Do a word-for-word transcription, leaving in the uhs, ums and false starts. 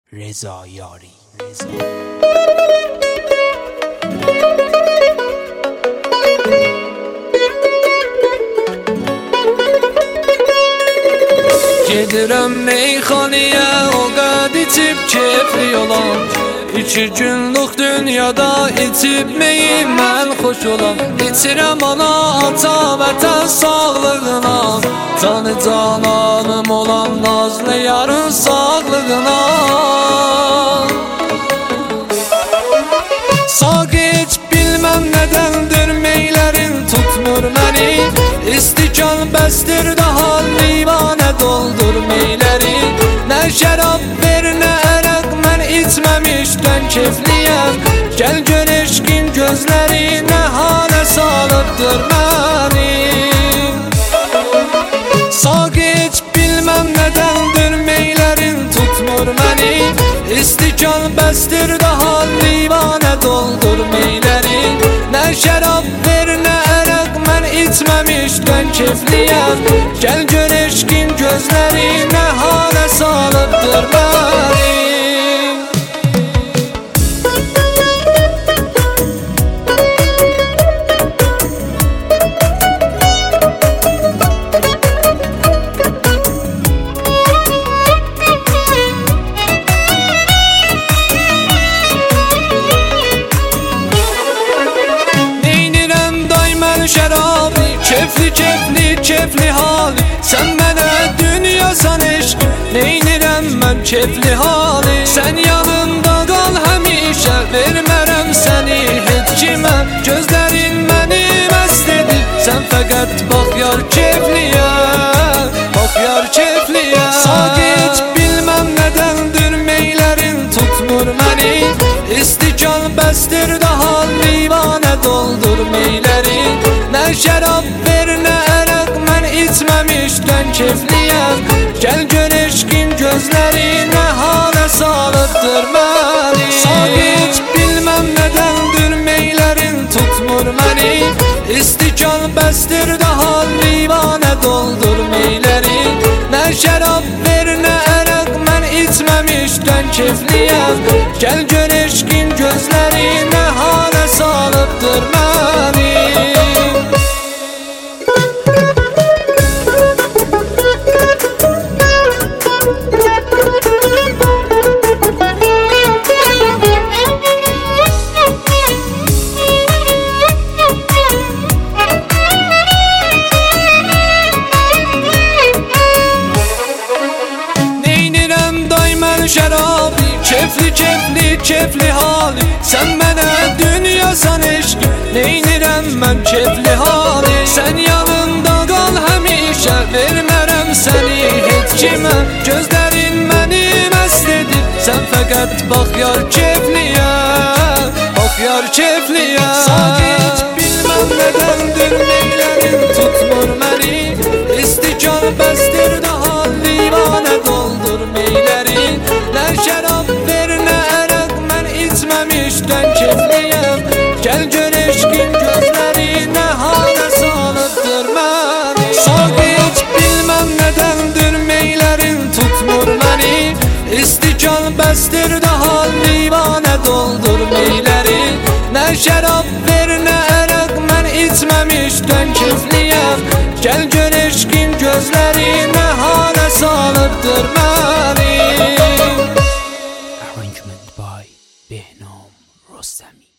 Reza Yari Reza. Gedirəm meyxanəyə o qad içib keyfli olan, İki günlük dünyada içib meyim mən xoş olan. İçirəm ana, ata, vətən sağlığına, canı cananım olan nazlı yarın sağlığına. Sağ geç bilməm nədəndir meylərin tutmur məni, İstikan bəsdir daha livanə doldur meyləri. Nə şərab ver nə ərəq mən içməmişdən keyfliyəm, Gəl gör eşqin gözləri nə halə salıbdır məni. Sağ geç bilməm nədəndir meylərin tutmur məni, İstikan bəsdir daha livanə doldur meyləri. Nə şərab ver nə ərəq mən içməmişdən keyfliyəm, Gəl gör eşqin gözləri nə halə salıbdır məni. Şərabı, keyfli keyfli keyfli hali, Sən mənə dünyasan eşq, neynirəm mən keyfli hali. Sən yanımda qal həmişə, vermərəm səni heç kimə, Gözlərin məni məst edir, sən fəqət bax yar keyfliyə, bax yar keyfliyə. Sağ geç bilməm nədəndir meylərin tutmur məni, İstikan bəsdir daha livanə doldur meyləri. Nə şərab ver nə ərəq mən içməmişdən keyfliyəm, Gəl gör eşqin gözləri nə halə salıbdır məni. Sağ geç bilməm nədəndir meylərin tutmur məni, İstikan bəsdir daha livanə doldur meyləri. Nə şərab ver nə ərəq mən içməmişdən keyfliyəm, Gəl gör eşqin gözləri nə halə salıbdır məni. Şərabı, keyfli keyfli keyfli hali, Sən mənə dünyasan eşq, neynirəm mən keyfli hali. Sən yanımda qal həmişə, vermərəm səni heç kimə, Gözlərin məni məst edir, sən fəqət bax yar keyfliyə, bax yar keyfliyə. Sağ geç bilməm nədəndir meylərin tutmur məni, İstikan bəsdir daha livanə doldur meyləri. Nə şərab ver nə ərəq mən içməmişdən keyfliyəm, Gəl gör eşqin gözləri nə halə salıbdır məni. Sağ geç bilməm nədəndir meylərin tutmur məni, İstikan bəsdir daha livanə doldur meyləri. Nə şərab ver nə ərəq mən içməmişdən keyfliyəm, Gəl gör eşqin gözləri nə halə salıbdır məni. Arrangement by Behnam Rostami.